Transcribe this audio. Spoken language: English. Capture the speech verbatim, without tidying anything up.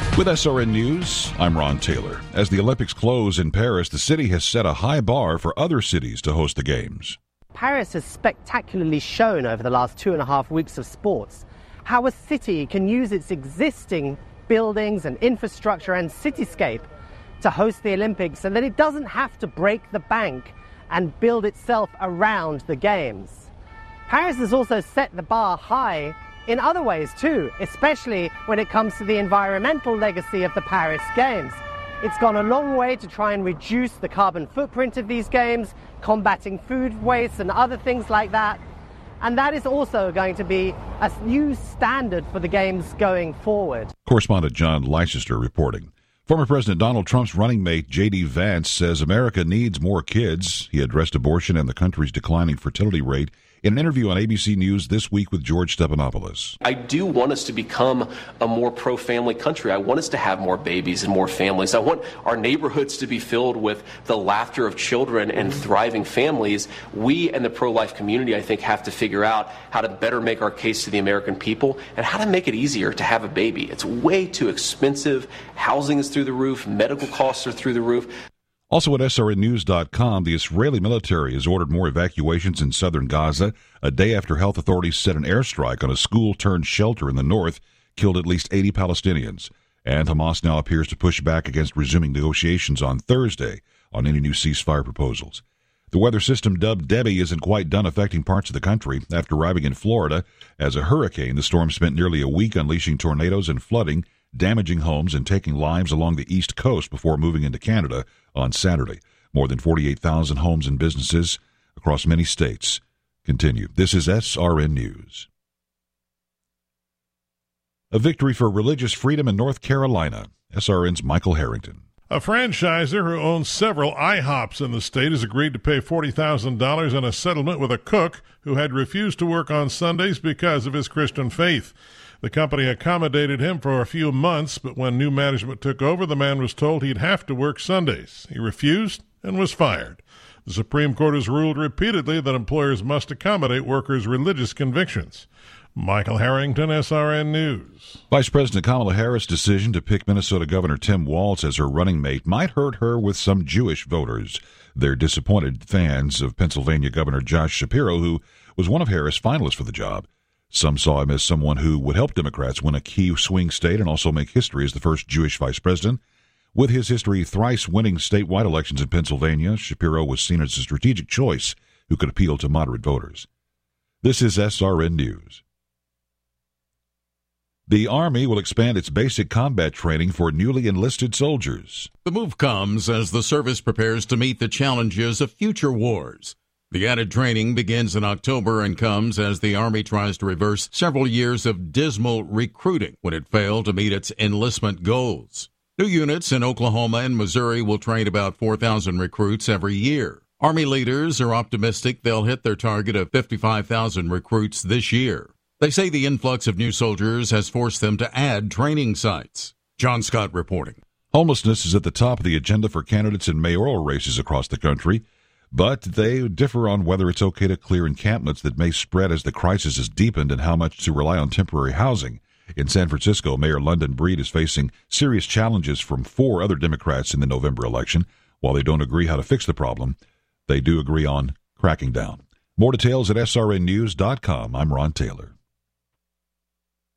With S R N News, I'm Ron Taylor. As the Olympics close in Paris, the city has set a high bar for other cities to host the Games. Paris has spectacularly shown over the last two and a half weeks of sports how a city can use its existing buildings and infrastructure and cityscape to host the Olympics, and that it doesn't have to break the bank and build itself around the Games. Paris has also set the bar high in other ways too, especially when it comes to the environmental legacy of the Paris Games. It's gone a long way to try and reduce the carbon footprint of these Games, combating food waste and other things like that. And that is also going to be a new standard for the Games going forward. Correspondent John Leicester reporting. Former President Donald Trump's running mate, J D. Vance, says America needs more kids. He addressed abortion and the country's declining fertility rate in an interview on A B C News This Week with George Stephanopoulos. I do want us to become a more pro-family country. I want us to have more babies and more families. I want our neighborhoods to be filled with the laughter of children and thriving families. We and the pro-life community, I think, have to figure out how to better make our case to the American people and how to make it easier to have a baby. It's way too expensive. Housing is through the roof. Medical costs are through the roof. Also at S R N news dot com, the Israeli military has ordered more evacuations in southern Gaza, a day after health authorities said an airstrike on a school-turned-shelter in the north killed at least eighty Palestinians. And Hamas now appears to push back against resuming negotiations on Thursday on any new ceasefire proposals. The weather system dubbed Debbie isn't quite done affecting parts of the country. After arriving in Florida as a hurricane, the storm spent nearly a week unleashing tornadoes and flooding, damaging homes and taking lives along the east coast before moving into Canada on Saturday. More than forty-eight thousand homes and businesses across many states continue. This is S R N News. A victory for religious freedom in North Carolina. S R N's Michael Harrington. A franchisor who owns several I hops in the state has agreed to pay forty thousand dollars in a settlement with a cook who had refused to work on Sundays because of his Christian faith. The company accommodated him for a few months, but when new management took over, the man was told he'd have to work Sundays. He refused and was fired. The Supreme Court has ruled repeatedly that employers must accommodate workers' religious convictions. Michael Harrington, S R N News. Vice President Kamala Harris' decision to pick Minnesota Governor Tim Walz as her running mate might hurt her with some Jewish voters. They're disappointed fans of Pennsylvania Governor Josh Shapiro, who was one of Harris' finalists for the job. Some saw him as someone who would help Democrats win a key swing state and also make history as the first Jewish vice president. With his history thrice winning statewide elections in Pennsylvania, Shapiro was seen as a strategic choice who could appeal to moderate voters. This is S R N News. The Army will expand its basic combat training for newly enlisted soldiers. The move comes as the service prepares to meet the challenges of future wars. The added training begins in October and comes as the Army tries to reverse several years of dismal recruiting when it failed to meet its enlistment goals. New units in Oklahoma and Missouri will train about four thousand recruits every year. Army leaders are optimistic they'll hit their target of fifty-five thousand recruits this year. They say the influx of new soldiers has forced them to add training sites. John Scott reporting. Homelessness is at the top of the agenda for candidates in mayoral races across the country. But they differ on whether it's okay to clear encampments that may spread as the crisis has deepened and how much to rely on temporary housing. In San Francisco, Mayor London Breed is facing serious challenges from four other Democrats in the November election. While they don't agree how to fix the problem, they do agree on cracking down. More details at S R N news dot com. I'm Ron Taylor.